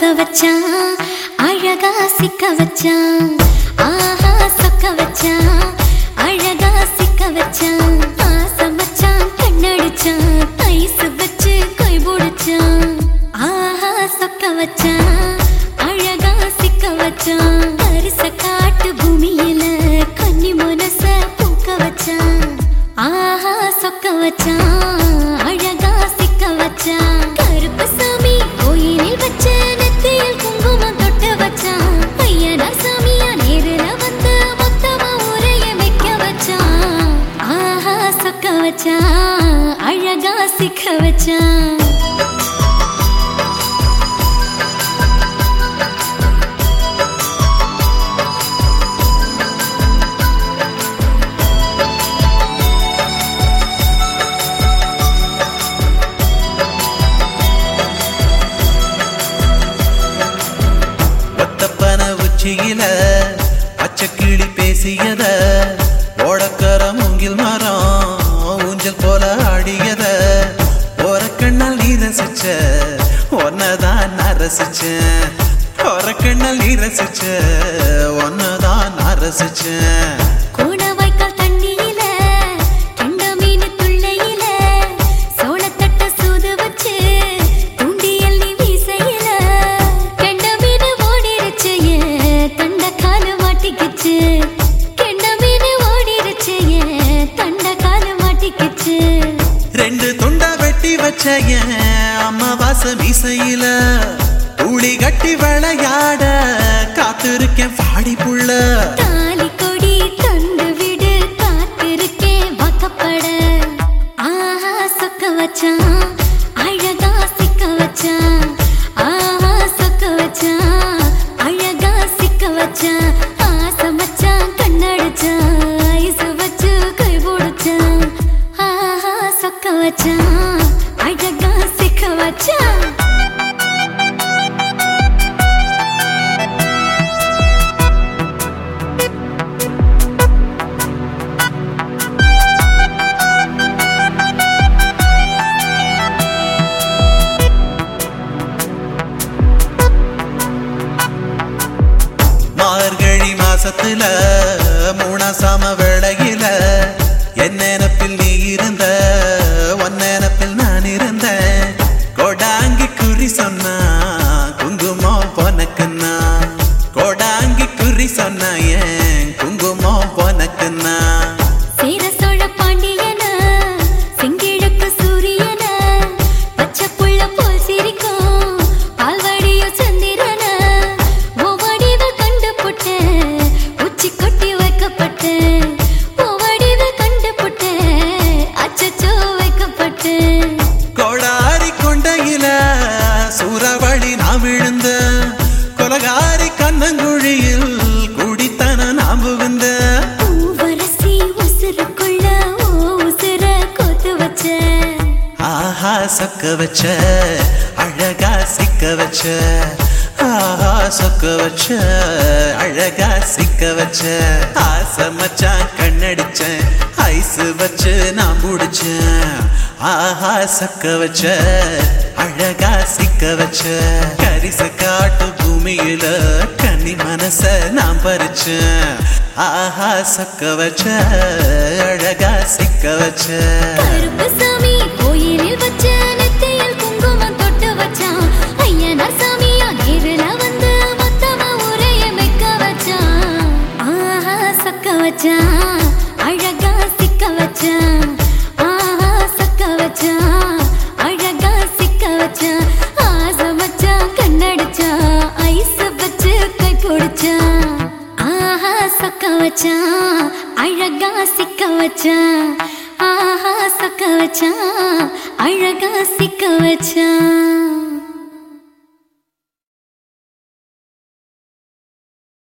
சொக்க வச்சான் அழகா சிக்க வச்சான் ஆஹா சொக்க வச்சான் அழகா சிக்க வச்சான் ஆசை மச்சான் கண்ணடிச்சான் ஐஸ் வச்சு கை போடுச்சான் ஆஹா சொக்க வச்சான் அழகா சிக்க வச்சான் அரிச காட்டு பூமியில கன்னி மனச பூக்க வச்சான் ஆஹா சொக்க வச்சான் அழகா சிக்க வச்சான் கருப்பு சாமி கோயிலில் வச்ச நெத்தியில் குங்குமம் தொட்டு வச்சான் ஐயனா சாமியா நேரில வந்து மொத்தமா ஊரைய வைக்க வச்சான் ஆஹா சொக்க வச்சான் அழகா சிக்க வச்சான் பச்சக்கிளி பேசியத ஓடக்கர மூங்கில் மரம் ஊஞ்சல் போல ஆடியத ஒரு கண்ணால் நீ ரசிச்ச ஒன்னதான் நான் ரசிச்சேன் ஒரு கண்ணால் நீ ரசிச்ச ஒன்னதான் நான் ரசிச்சேன் ரெண்டு துண்டா வெட்டி வச்ச அம்மாவாச மீசையில ஊழி கட்டி விளையாட காத்திருக்கேன் பாடி புள்ள தாலி கொடி தந்து விடு காத்திருக்கேன் வாக்கப்பட ஆஹா சொக்க வச்சான் அழகா சிக்க வச்சான் ஆஹா சொக்க வச்சான் அழகா சிக்க வச்சான் ஆசை மச்சான் கண்ணடிச்சான் ஐஸ் வச்சு கை போடுச்சான் ஆஹா சொக்க வச்சான் அழகா சிக்க வச்சான் மார்கழி மாசத்துல மூணாசாம வேளையில என் நினப்பில் நீ இருந்த உன் நினப்பில் நான் இருந்தேன் கோடாங்கி குறி சொன்னா குங்குமம் பொனக்குன்னா கோடாங்கி குறி சொன்னா ஏன் குங்குமம் பொனக்குன்னா கோடாரி கொண்டையில சூறாவளி நான் விழுந்த கொலகாரி கண்ணங்குழியில் குடித்தன நான் புகுந்த ஆஹா சொக்க வச்ச அழகா சிக்க வச்ச ஆஹா சொக்க வச்ச அழகா சிக்க வச்ச ஆசை மச்சான் கண்ணடிச்சேன் ஐஸ் வச்சு நான் புடிச்சேன் ஆஹா சொக்க வச்ச அழகா சிக்க வச்ச கரிச காட்டு பூமியில கன்னி மனச நான் பறிச்சேன் ஆஹா சொக்க வச்ச அழகா சிக்க வச்ச கருப்பு சாமி கோயிலில் வச்ச நெத்தியில் குங்குமம் தொட்டு வச்சான் ஐயனா சாமியா நேரில வந்து மொத்தமா ஊரைய வைக்க வச்சான் ஆஹா சொக்க வச்சான் அழகா சிக்க வச்சான் ஆஹா சொக்க வச்சான் அழகா சிக்க வச்சான் ஆசை மச்சான் கண்ணடிச்சான் ஐஸ் வச்சு கை போடுச்சான் ஆஹா சொக்க வச்சான் அழகா சிக்க வச்சான் ஆஹா சொக்க வச்சான் அழகா சிக்க வச்சான்